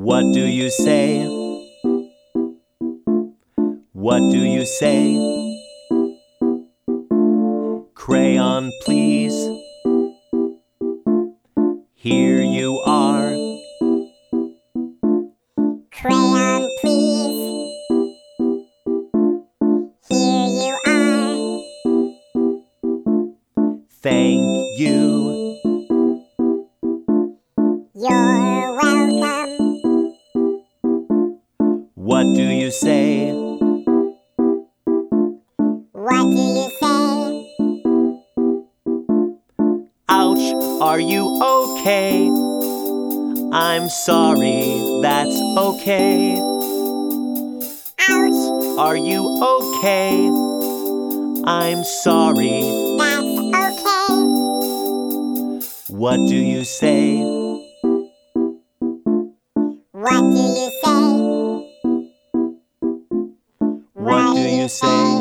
What do you say? What do you say? Crayon, please. Here you are. Crayon, please. Here you are. Thank you. You're welcome. What do you say? What do you say? Ouch, are you okay? I'm sorry, that's okay. Ouch, Are you okay? I'm sorry. that's okay. What do you say? What do you say? What do you say?